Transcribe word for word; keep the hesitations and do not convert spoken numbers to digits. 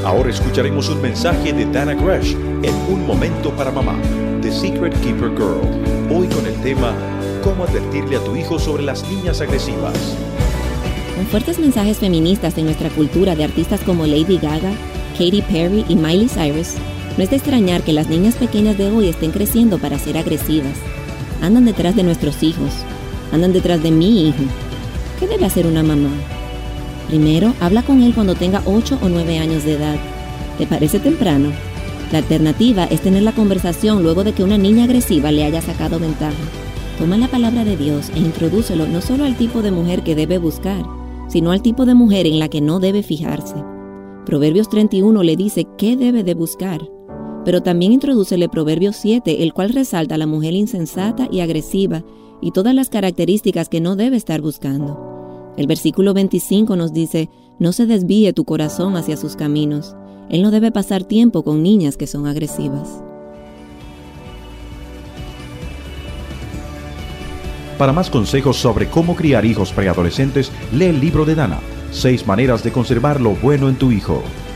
Ahora escucharemos un mensaje de Dana Gresh en Un Momento para Mamá, The Secret Keeper Girl. Hoy con el tema ¿Cómo advertirle a tu hijo sobre las niñas agresivas? Con fuertes mensajes feministas en nuestra cultura de artistas como Lady Gaga, Katy Perry y Miley Cyrus, no es de extrañar que las niñas pequeñas de hoy estén creciendo para ser agresivas. Andan detrás de nuestros hijos, andan detrás de mi hijo. ¿Qué debe hacer una mamá? Primero, habla con él cuando tenga ocho o nueve años de edad. ¿Te parece temprano? La alternativa es tener la conversación luego de que una niña agresiva le haya sacado ventaja. Toma la palabra de Dios e introdúcelo no solo al tipo de mujer que debe buscar, sino al tipo de mujer en la que no debe fijarse. Proverbios treinta y uno le dice qué debe de buscar, pero también introdúcele Proverbios siete, el cual resalta a la mujer insensata y agresiva y todas las características que no debe estar buscando. El versículo veinticinco nos dice, no se desvíe tu corazón hacia sus caminos. Él no debe pasar tiempo con niñas que son agresivas. Para más consejos sobre cómo criar hijos preadolescentes, lee el libro de Dana, Seis maneras de conservar lo bueno en tu hijo.